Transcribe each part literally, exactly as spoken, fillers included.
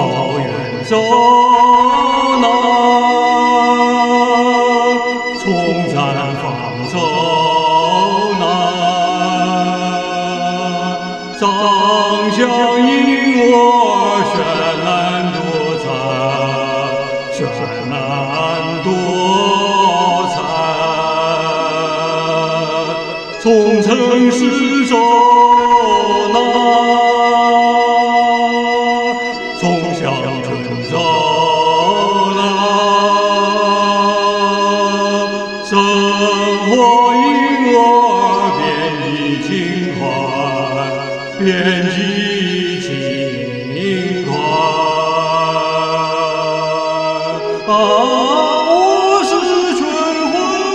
草原走那，从毡房走那，张相引我绚烂多彩，绚烂多彩，从城市走那，从乡村走那，生活因我遍地情怀，遍地情怀啊！我是春晖，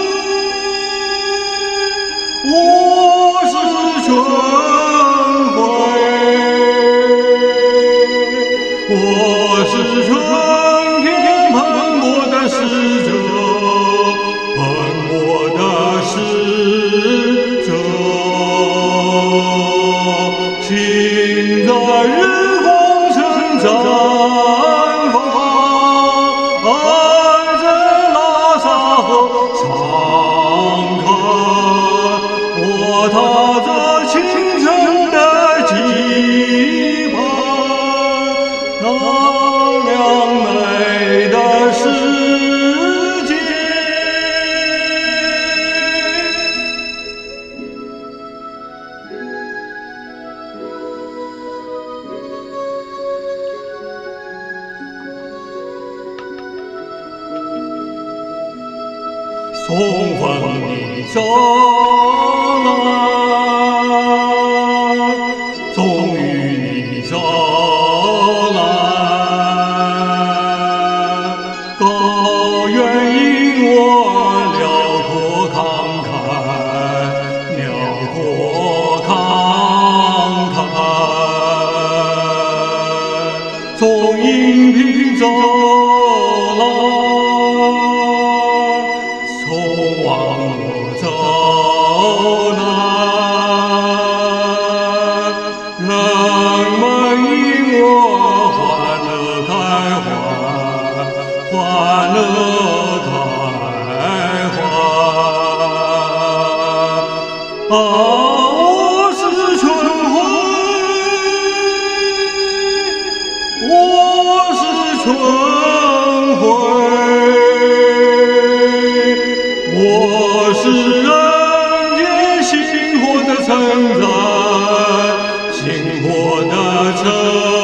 我是春晖，我是春天喷薄的使者，喷薄的使者，请在日光城绽放，爱在拉萨河敞开，我踏着清晨的溪畔，那良美的世界。送风你走来，终于你走来，高原因我辽阔慷慨，辽阔慷慨，从应聘走来，从忘我走来，人们因我欢乐开怀，欢乐开怀啊！我是春晖，我是春晖，我是人间星火的承载，星火的承载。